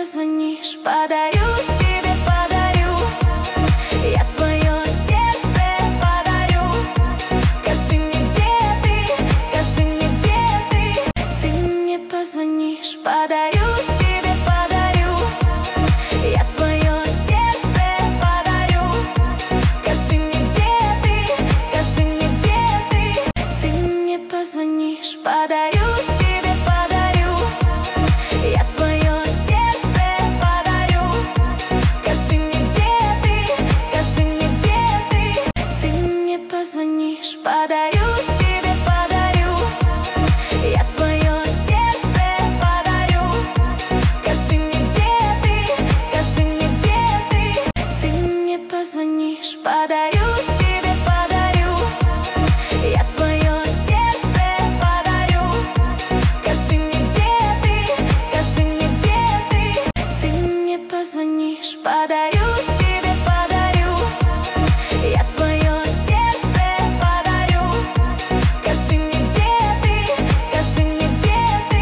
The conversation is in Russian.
позвонишь, подарю тебе, подарю. Я свое сердце подарю. Скажи мне, где ты, скажи мне, где ты. Ты мне позвонишь, подарю тебе, подарю. Я свое сердце подарю. Скажи мне, где ты, скажи мне, где ты. Ты мне позвонишь, подарю тебе, подарю. Я свое сердце подарю. Скажи мне, где ты, скажи мне, где ты. Ты мне позвонишь, подарю тебе, подарю. Я свое сердце подарю. Скажи мне, где ты, скажи мне, где ты. Ты мне позвонишь, подарю тебе, подарю. Я свое сердце подарю. Скажи мне, где ты, скажи мне, где ты. Ты мне позвонишь, подарю тебе.